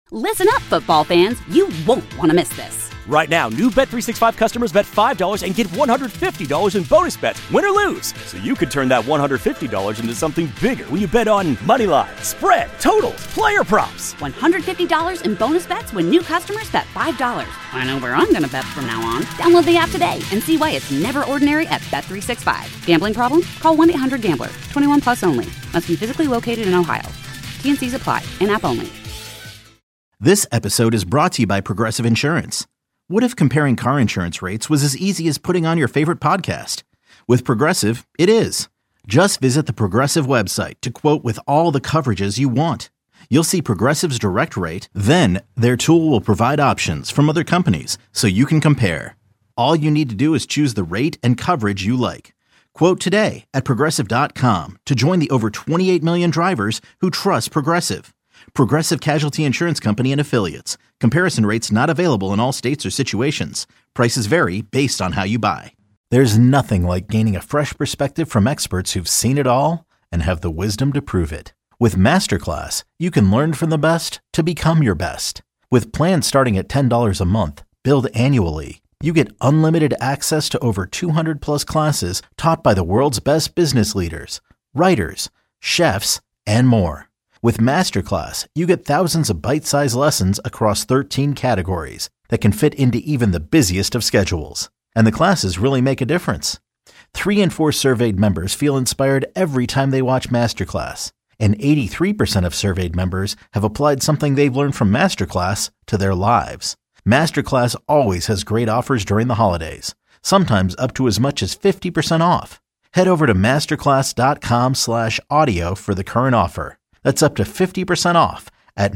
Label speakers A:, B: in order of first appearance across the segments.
A: Listen up, football fans. You won't want to miss this.
B: Right now, new Bet365 customers bet $5 and get $150 in bonus bets, win or lose. So you could turn that $150 into something bigger when you bet on money line, spread, totals, player props.
A: $150 in bonus bets when new customers bet $5. I know where I'm going to bet from now on. Download the app today and see why it's never ordinary at Bet365. Gambling problem? Call 1-800-GAMBLER. 21 plus only. Must be physically located in Ohio. T&Cs apply. In-app only.
C: This episode is brought to you by Progressive Insurance. What if comparing car insurance rates was as easy as putting on your favorite podcast? With Progressive, it is. Just visit the Progressive website to quote with all the coverages you want. You'll see Progressive's direct rate, then their tool will provide options from other companies so you can compare. All you need to do is choose the rate and coverage you like. Quote today at Progressive.com to join the over 28 million drivers who trust Progressive. Progressive Casualty Insurance Company and Affiliates. Comparison rates not available in all states or situations. Prices vary based on how you buy. There's nothing like gaining a fresh perspective from experts who've seen it all and have the wisdom to prove it. With Masterclass, you can learn from the best to become your best. With plans starting at $10 a month, billed annually, you get unlimited access to over 200 plus classes taught by the world's best business leaders, writers, chefs, and more. With Masterclass, you get thousands of bite-sized lessons across 13 categories that can fit into even the busiest of schedules. And the classes really make a difference. 3 in 4 surveyed members feel inspired every time they watch Masterclass. And 83% of surveyed members have applied something they've learned from Masterclass to their lives. Masterclass always has great offers during the holidays, sometimes up to as much as 50% off. Head over to masterclass.com/audio for the current offer. That's up to 50% off at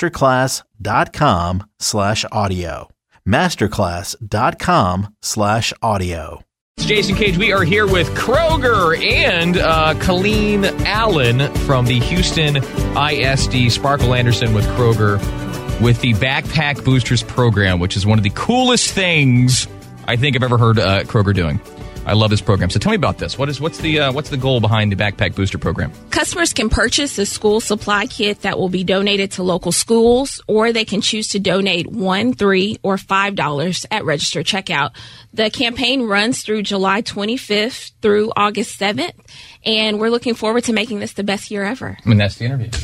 C: masterclass.com/audio. Masterclass.com/audio.
D: It's Jason Cage. We are here with Kroger and Colleen Allen from the Houston ISD. Sparkle Anderson with Kroger with the Backpack Boosters program, which is one of the coolest things I think I've ever heard Kroger doing. I love this program. So tell me about this. What's the goal behind the Backpack Booster program?
E: Customers can purchase a school supply kit that will be donated to local schools, or they can choose to donate $1, $3, or $5 at register checkout. The campaign runs through July 25th through August 7th, and we're looking forward to making this the best year ever.
D: I mean, that's the interview.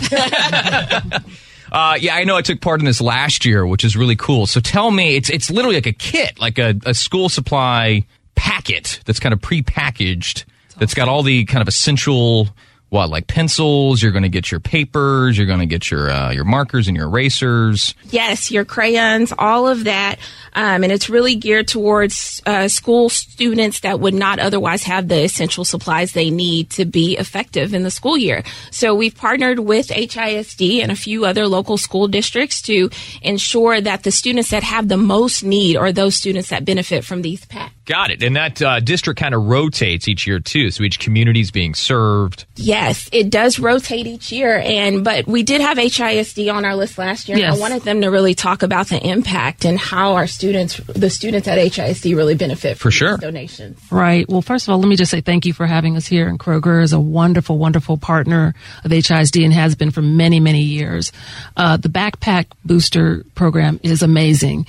D: Yeah, I know I took part in this last year, which is really cool. So tell me, it's literally like a kit, like a school supply packet that's kind of prepackaged, that's got all the kind of essential, like pencils, you're going to get your papers, you're going to get your markers and your erasers.
E: Yes, your crayons, all of that. And it's really geared towards school students that would not otherwise have the essential supplies they need to be effective in the school year. So we've partnered with HISD and a few other local school districts to ensure that the students that have the most need are those students that benefit from these packs.
D: Got it. And that district kind of rotates each year, too. So each community is being served.
E: Yes, it does rotate each year. But we did have HISD on our list last year. Yes. And I wanted them to really talk about the impact and how the students at HISD really benefit from these donations.
F: Right. Well, first of all, let me just say thank you for having us here. And Kroger is a wonderful, wonderful partner of HISD and has been for many, many years. The Backpack Booster program is amazing.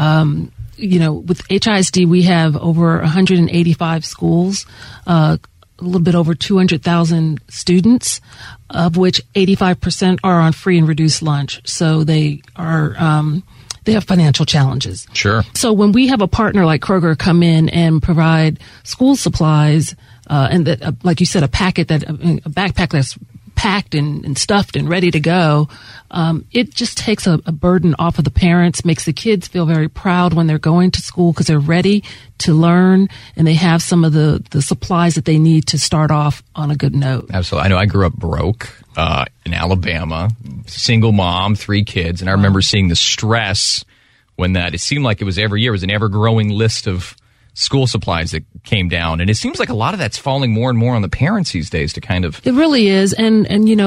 F: With HISD, we have over 185 schools, a little bit over 200,000 students, of which 85% are on free and reduced lunch. So they have financial challenges.
D: Sure.
F: So when we have a partner like Kroger come in and provide school supplies, and that, like you said, a backpack that's packed and stuffed and ready to go, it just takes a burden off of the parents, makes the kids feel very proud when they're going to school because they're ready to learn and they have some of the supplies that they need to start off on a good note.
D: Absolutely. I know I grew up broke in Alabama, single mom, 3 kids, and I remember seeing the stress when it seemed like it was every year. It was an ever-growing list of school supplies that came down. And it seems like a lot of that's falling more and more on the parents these days to kind of...
F: It really is. And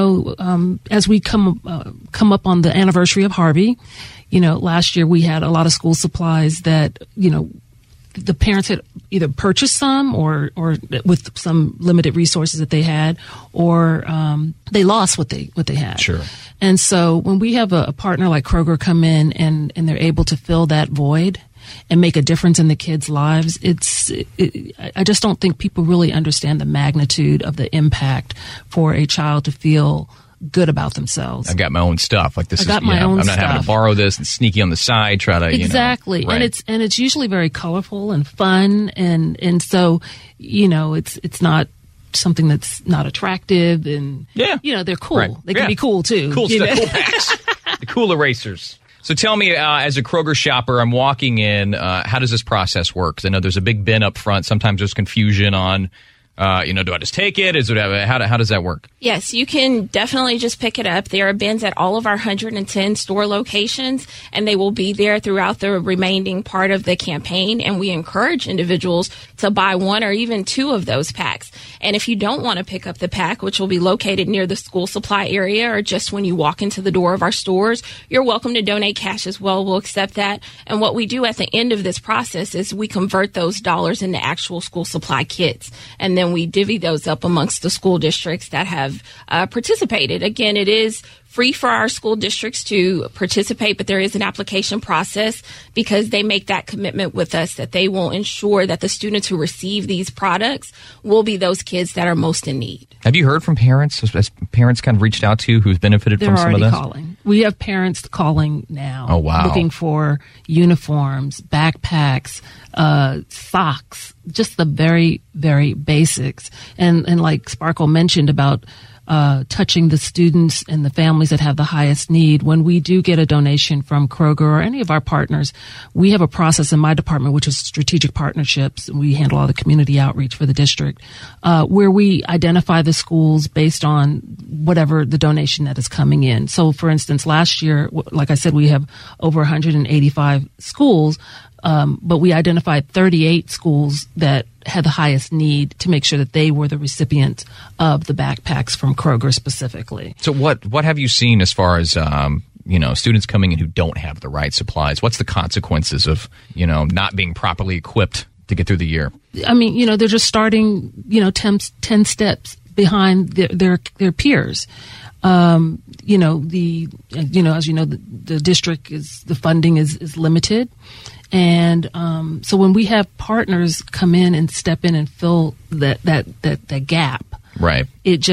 F: as we come up on the anniversary of Harvey, last year we had a lot of school supplies that, the parents had either purchase some or with some limited resources that they had, or they lost what they had.
D: Sure.
F: And so when we have a partner like Kroger come in and they're able to fill that void and make a difference in the kids' lives, I just don't think people really understand the magnitude of the impact for a child to feel good about themselves.
D: I've got my own stuff. Like this
F: I got my own
D: I'm not having
F: stuff.
D: to borrow this and sneaky on the side, try to,
F: exactly.
D: Right.
F: And it's usually very colorful and fun. And so, it's not something that's not attractive, and, they're cool.
D: Right.
F: They can be cool too.
D: Cool stuff, cool packs. The cool erasers. So tell me, as a Kroger shopper, I'm walking in, how does this process work? Because I know there's a big bin up front. Sometimes there's confusion on, do I just take it? How does that work?
E: Yes, you can definitely just pick it up. There are bins at all of our 110 store locations, and they will be there throughout the remaining part of the campaign. And we encourage individuals to buy one or even two of those packs. And if you don't want to pick up the pack, which will be located near the school supply area or just when you walk into the door of our stores, you're welcome to donate cash as well. We'll accept that. And what we do at the end of this process is we convert those dollars into actual school supply kits. And then we divvy those up amongst the school districts that have participated. Again, it is free for our school districts to participate, but there is an application process because they make that commitment with us that they will ensure that the students who receive these products will be those kids that are most in need.
D: Have you heard from parents? Has parents kind of reached out to you who've benefited from some of this?
F: They're already calling. We have parents calling now.
D: Oh, wow.
F: Looking for uniforms, backpacks, socks, just the very, very basics. And like Sparkle mentioned about touching the students and the families that have the highest need. When we do get a donation from Kroger or any of our partners, we have a process in my department, which is strategic partnerships. We handle all the community outreach for the district, where we identify the schools based on whatever the donation that is coming in. So, for instance, last year, like I said, we have over 185 schools. But we identified 38 schools that had the highest need to make sure that they were the recipients of the backpacks from Kroger specifically.
D: So what have you seen as far as, students coming in who don't have the right supplies? What's the consequences of, not being properly equipped to get through the year?
F: I mean, they're just starting, 10 steps behind their peers. As you know, the district the funding is limited. And so when we have partners come in and step in and fill that gap,
D: right?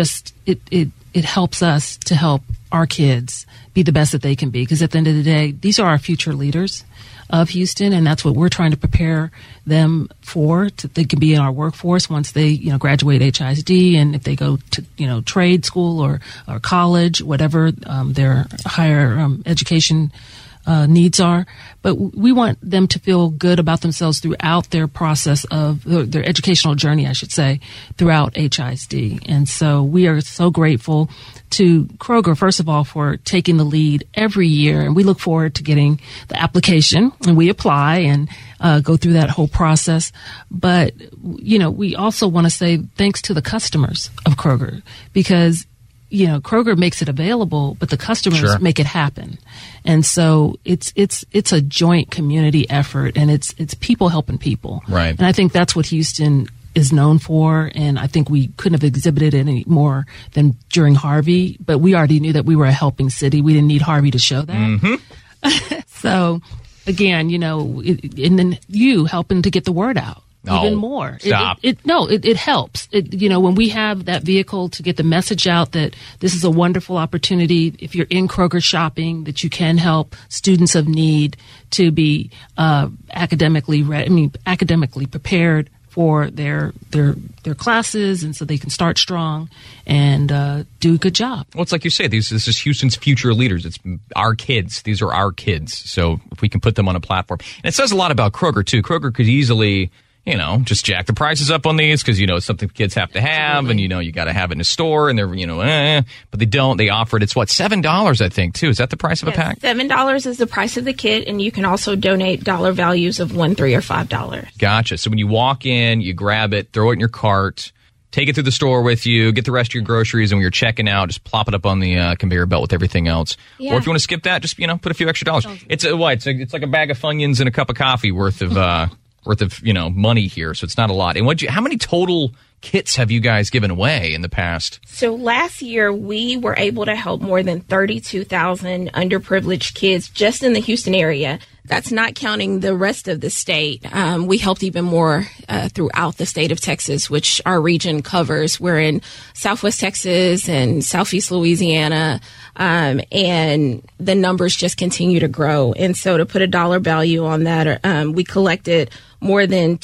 F: It helps us to help our kids be the best that they can be. Because at the end of the day, these are our future leaders of Houston, and that's what we're trying to prepare them for. They can be in our workforce once they graduate HISD, and if they go to trade school or college, whatever their higher education needs are. But we want them to feel good about themselves throughout their process of their educational journey, I should say, throughout HISD. And so we are so grateful to Kroger, first of all, for taking the lead every year. And we look forward to getting the application, and we apply and go through that whole process. But, we also want to say thanks to the customers of Kroger, because Kroger makes it available, but the customers make it happen. And so it's a joint community effort, and it's people helping people.
D: Right.
F: And I think that's what Houston is known for. And I think we couldn't have exhibited it any more than during Harvey, but we already knew that we were a helping city. We didn't need Harvey to show that. Mm-hmm. So again, and then you helping to get the word out. Even more.
D: Stop.
F: It helps. When we have that vehicle to get the message out that this is a wonderful opportunity, if you're in Kroger shopping, that you can help students of need to be academically prepared for their classes, and so they can start strong and do a good job.
D: Well, it's like you say, this is Houston's future leaders. It's our kids. These are our kids. So if we can put them on a platform. And it says a lot about Kroger, too. Kroger could easily just jack the prices up on these because, it's something kids have to have. Absolutely. And, you got to have it in a store, and they're, but they don't. They offer it. It's $7, I think, too. Is that the price of a pack?
E: $7 is the price of the kit, and you can also donate dollar values of $1, $3, or $5.
D: Gotcha. So when you walk in, you grab it, throw it in your cart, take it through the store with you, get the rest of your groceries, and when you're checking out, just plop it up on the conveyor belt with everything else. Yeah. Or if you want to skip that, just, put a few extra dollars. It's like a bag of Funyuns and a cup of coffee worth of worth of, money here, so it's not a lot. And how many total kits have you guys given away in the past?
E: So last year, we were able to help more than 32,000 underprivileged kids just in the Houston area. That's not counting the rest of the state. We helped even more throughout the state of Texas, which our region covers. We're in Southwest Texas and Southeast Louisiana, and the numbers just continue to grow. And so to put a dollar value on that, we collected more than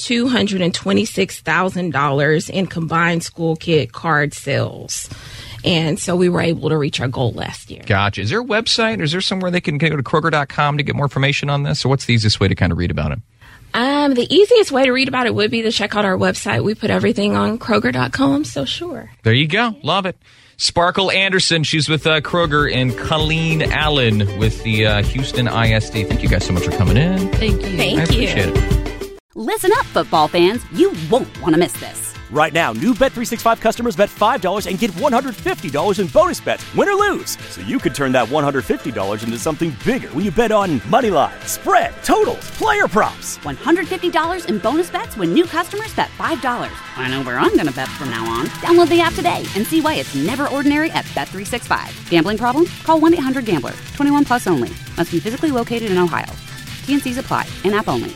E: $226,000 in combined school kit card sales. And so we were able to reach our goal last year.
D: Gotcha. Is there a website? Or is there somewhere they can go to Kroger.com to get more information on this? Or what's the easiest way to kind of read about it?
E: The easiest way to read about it would be to check out our website. We put everything on Kroger.com, so sure.
D: There you go. Love it. Sparkle Anderson, she's with Kroger, and Colleen Allen with the Houston ISD. Thank you guys so much for coming in.
F: Thank you.
E: Thank you.
D: I appreciate it.
A: Listen up, football fans. You won't want to miss this.
B: Right now, new Bet365 customers bet $5 and get $150 in bonus bets, win or lose. So you could turn that $150 into something bigger when you bet on money line, spread, totals, player props.
A: $150 in bonus bets when new customers bet $5. I know where I'm going to bet from now on. Download the app today and see why it's never ordinary at Bet365. Gambling problem? Call 1-800-GAMBLER. 21 plus only. Must be physically located in Ohio. T&Cs apply. In-app only.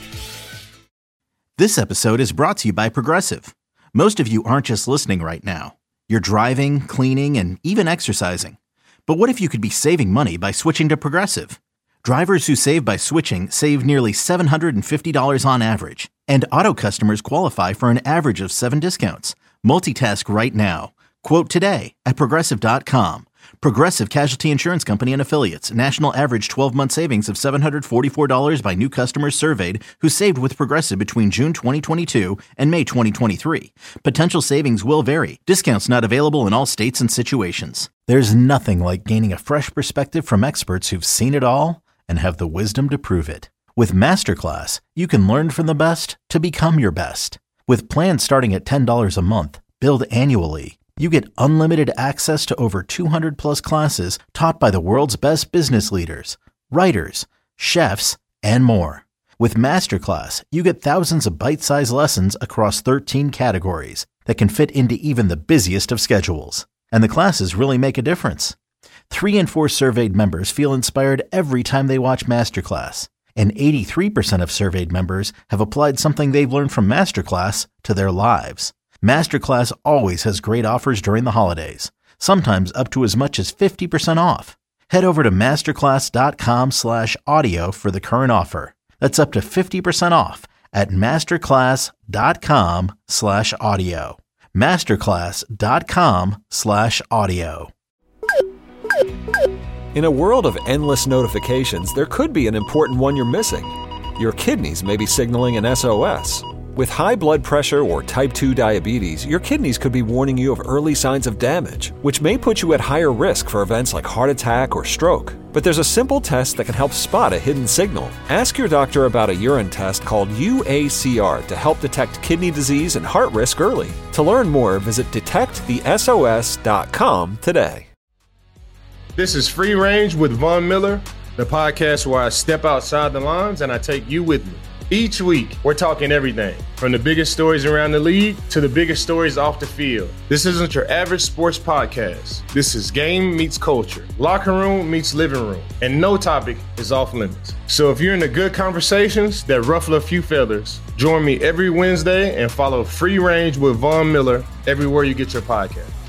C: This episode is brought to you by Progressive. Most of you aren't just listening right now. You're driving, cleaning, and even exercising. But what if you could be saving money by switching to Progressive? Drivers who save by switching save nearly $750 on average. And auto customers qualify for an average of 7 discounts. Multitask right now. Quote today at Progressive.com. Progressive Casualty Insurance Company and Affiliates. National average 12-month savings of $744 by new customers surveyed who saved with Progressive between June 2022 and May 2023. Potential savings will vary. Discounts not available in all states and situations. There's nothing like gaining a fresh perspective from experts who've seen it all and have the wisdom to prove it. With Masterclass, you can learn from the best to become your best. With plans starting at $10 a month, billed annually, you get unlimited access to over 200 plus classes taught by the world's best business leaders, writers, chefs, and more. With Masterclass, you get thousands of bite-sized lessons across 13 categories that can fit into even the busiest of schedules. And the classes really make a difference. 3 in 4 surveyed members feel inspired every time they watch Masterclass. And 83% of surveyed members have applied something they've learned from Masterclass to their lives. Masterclass always has great offers during the holidays, sometimes up to as much as 50% off. Head over to masterclass.com/audio for the current offer. That's up to 50% off at masterclass.com/audio. masterclass.com/audio.
G: In a world of endless notifications, there could be an important one you're missing. Your kidneys may be signaling an SOS. With high blood pressure or type 2 diabetes, your kidneys could be warning you of early signs of damage, which may put you at higher risk for events like heart attack or stroke. But there's a simple test that can help spot a hidden signal. Ask your doctor about a urine test called UACR to help detect kidney disease and heart risk early. To learn more, visit detectthesos.com today.
H: This is Free Range with Von Miller, the podcast where I step outside the lines and I take you with me. Each week, we're talking everything, from the biggest stories around the league to the biggest stories off the field. This isn't your average sports podcast. This is game meets culture, locker room meets living room, and no topic is off limits. So if you're into good conversations that ruffle a few feathers, join me every Wednesday and follow Free Range with Von Miller everywhere you get your podcast.